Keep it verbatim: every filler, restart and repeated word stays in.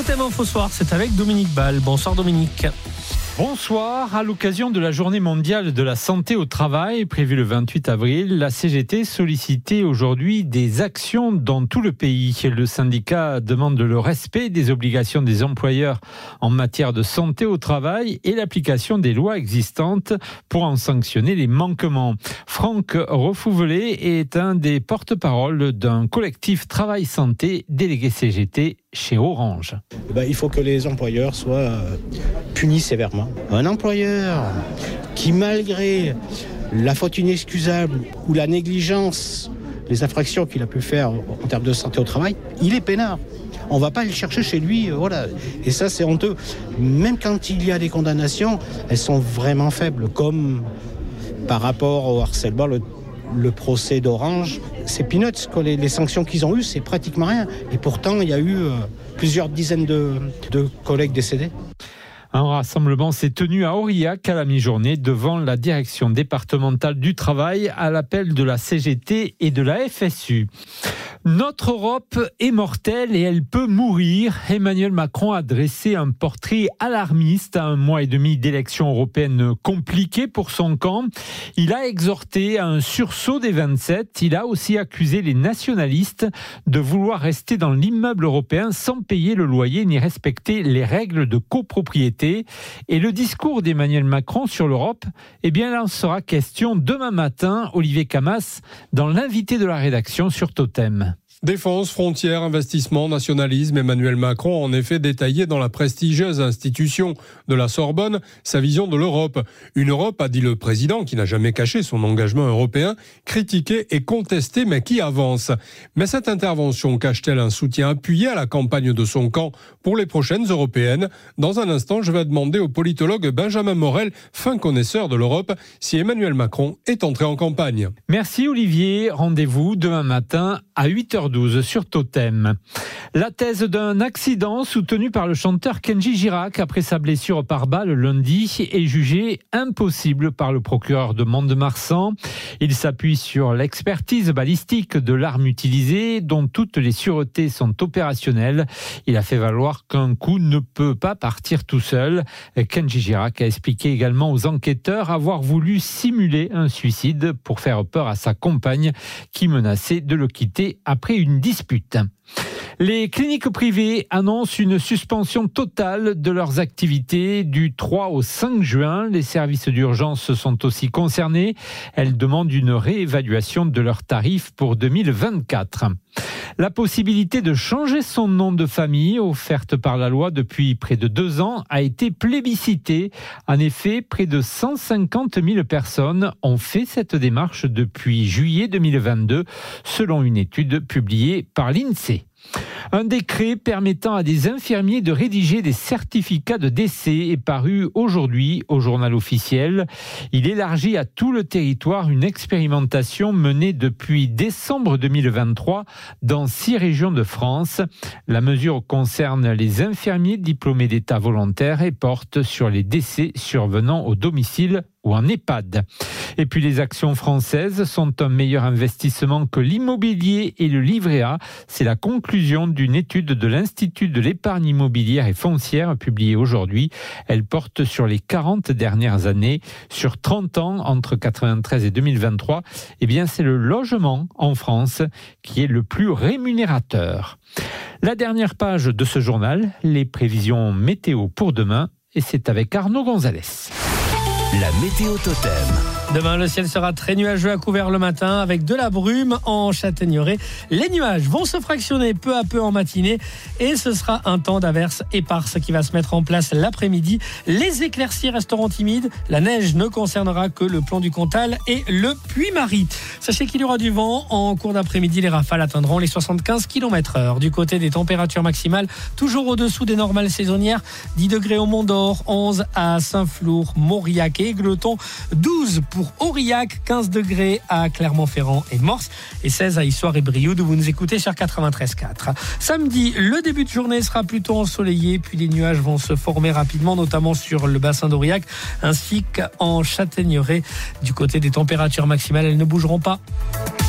Totem Info Soir, c'est avec Dominique Ball. Bonsoir Dominique. Bonsoir. À l'occasion de la Journée mondiale de la santé au travail, prévue le vingt-huit avril, la C G T sollicitait aujourd'hui des actions dans tout le pays. Le syndicat demande le respect des obligations des employeurs en matière de santé au travail et l'application des lois existantes pour en sanctionner les manquements. Franck Refouvelet est un des porte-parole d'un collectif Travail Santé délégué C G T chez Orange. Ben, il faut que les employeurs soient punis sévèrement. Un employeur qui, malgré la faute inexcusable ou la négligence, les infractions qu'il a pu faire en termes de santé au travail, il est peinard. On ne va pas le chercher chez lui, voilà. Et ça, c'est honteux. Même quand il y a des condamnations, elles sont vraiment faibles, comme par rapport au harcèlement, le, le procès d'Orange. C'est peanuts, quoi. Les, les sanctions qu'ils ont eues, c'est pratiquement rien. Et pourtant, il y a eu euh, plusieurs dizaines de, de collègues décédés. Un rassemblement s'est tenu à Aurillac à la mi-journée devant la direction départementale du travail à l'appel de la C G T et de la F S U. Notre Europe est mortelle et elle peut mourir. Emmanuel Macron a dressé un portrait alarmiste à un mois et demi d'élections européennes compliquées pour son camp. Il a exhorté à un sursaut des vingt-sept. Il a aussi accusé les nationalistes de vouloir rester dans l'immeuble européen sans payer le loyer ni respecter les règles de copropriété. Et le discours d'Emmanuel Macron sur l'Europe, eh bien, il en sera question demain matin. Olivier Camas, dans l'invité de la rédaction sur Totem. Défense, frontières, investissement, nationalisme, Emmanuel Macron a en effet détaillé dans la prestigieuse institution de la Sorbonne sa vision de l'Europe. Une Europe, a dit le président, qui n'a jamais caché son engagement européen, critiquée et contestée, mais qui avance. Mais cette intervention cache-t-elle un soutien appuyé à la campagne de son camp pour les prochaines européennes ? Dans un instant, je vais demander au politologue Benjamin Morel, fin connaisseur de l'Europe, si Emmanuel Macron est entré en campagne. Merci Olivier. Rendez-vous demain matin à huit heures douze sur Totem. La thèse d'un accident soutenu par le chanteur Kenji Girac après sa blessure par balle lundi est jugée impossible par le procureur de Mont-de-Marsan. Il s'appuie sur l'expertise balistique de l'arme utilisée dont toutes les sûretés sont opérationnelles. Il a fait valoir qu'un coup ne peut pas partir tout seul. Kenji Girac a expliqué également aux enquêteurs avoir voulu simuler un suicide pour faire peur à sa compagne qui menaçait de le quitter après une dispute. Les cliniques privées annoncent une suspension totale de leurs activités du trois au cinq juin. Les services d'urgence sont aussi concernés. Elles demandent une réévaluation de leurs tarifs pour deux mille vingt-quatre. La possibilité de changer son nom de famille, offerte par la loi depuis près de deux ans, a été plébiscitée. En effet, près de cent cinquante mille personnes ont fait cette démarche depuis juillet deux mille vingt-deux, selon une étude publiée par l'INSEE. Un décret permettant à des infirmiers de rédiger des certificats de décès est paru aujourd'hui au journal officiel. Il élargit à tout le territoire une expérimentation menée depuis décembre deux mille vingt-trois dans six régions de France. La mesure concerne les infirmiers diplômés d'État volontaires et porte sur les décès survenant au domicile ou en EHPAD. Et puis les actions françaises sont un meilleur investissement que l'immobilier et le livret A. C'est la conclusion d'une étude de l'Institut de l'épargne immobilière et foncière publiée aujourd'hui. Elle porte sur les quarante dernières années. Sur trente ans, entre quatre-vingt-treize et deux mille vingt-trois, eh bien c'est le logement en France qui est le plus rémunérateur. La dernière page de ce journal, les prévisions météo pour demain, et c'est avec Arnaud Gonzalez. La météo Totem. Demain, le ciel sera très nuageux à couvert le matin avec de la brume en Châtaigneraie. Les nuages vont se fractionner peu à peu en matinée et ce sera un temps d'averses éparses qui va se mettre en place l'après-midi. Les éclaircies resteront timides. La neige ne concernera que le plan du Cantal et le Puy-Marie. Sachez qu'il y aura du vent. En cours d'après-midi, les rafales atteindront les soixante-quinze kilomètres heure. Du côté des températures maximales, toujours au-dessous des normales saisonnières. dix degrés au Mont d'Or, onze à Saint-Flour, Mauriac et Égletons, douze pour Aurillac, quinze degrés à Clermont-Ferrand et Morse et seize à Issoire et Brioude où vous nous écoutez sur quatre-vingt-treize quatre. Samedi, le début de journée sera plutôt ensoleillé puis les nuages vont se former rapidement, notamment sur le bassin d'Aurillac ainsi qu'en Châtaigneraie. Du côté des températures maximales, elles ne bougeront pas.